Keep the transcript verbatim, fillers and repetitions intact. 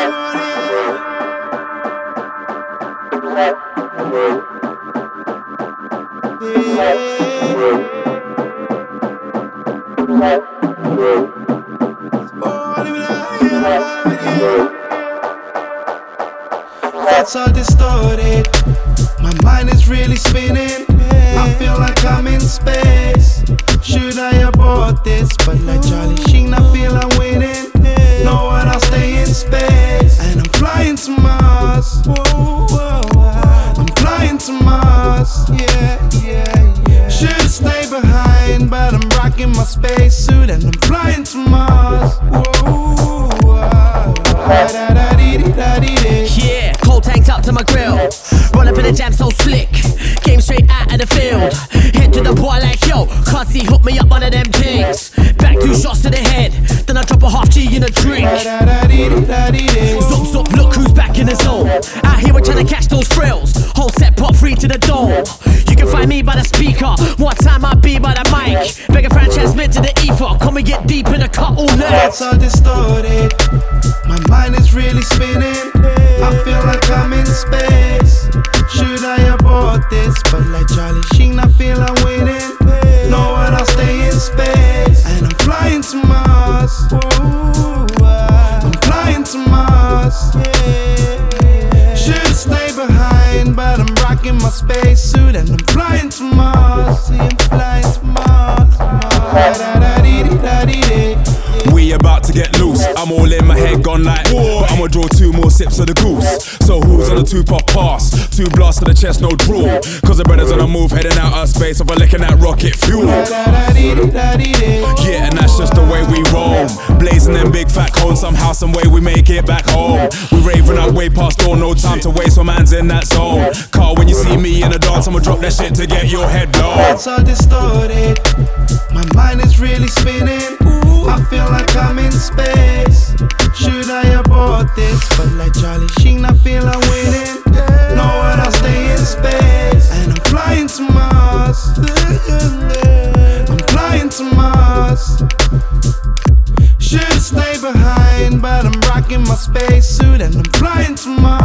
Thoughts are distorted, my mind is really spinning. I feel like I'm in space. Should I abort this? But like Charlie Sheen, I feel I'm winning. Know what, I'll stay in space. And I'm flying to Mars. I'm flying to Mars. Yeah, yeah, yeah. Should stay behind, but I'm rocking my spacesuit and I'm flying to Mars. Yeah, cold tanks up to my grill. Run up in the jam so slick. Game straight out of the field. Head to the boy like yo, can't see, hook me up one of them things. Back two shots to the head, then I drop a half G in a drink. Zop zop, look who's back in the zone. Out here we're trying to catch those thrills. Whole set pop free to the dome. You can find me by the speaker, one time I be by the mic. Beg a friend transmit to the ether. Come and get deep in the cut all night. Thoughts are distorted, my mind is really spinning. I feel like I'm in space. Should I abort this? But like Charlie Sheen, I feel I'm winning. Know what, I'll stay in space. And I'm flying to Mars. I'm flying to Mars. Should stay behind, but I'm rocking my spacesuit and I'm flying to Mars. See, I'm flying to Mars. We about to get loose. I'm all in, my head gone like whoa. But I'ma draw two more sips of the goose. So who's on the two pop pass? Two blasts to the chest, no draw. Cause the brothers on the move, heading out of space. Over licking that rocket fuel. Yeah, and that's just the way we roll. Blazing them big fat cones, somehow, some way we make it back home. We raving up way past dawn, no time to waste, my man's in that zone. Carl, when you see me in the dance, I'ma drop that shit to get your head blown. Thoughts are distorted, my mind is really spinning. I feel like I'm in space. Should I abort this? But like Charlie Sheen, I feel I'm winning. Know what, I'll stay in space. And I'm flying to Mars. I'm flying to Mars. Should stay behind, but I'm rocking my spacesuit and I'm flying to Mars.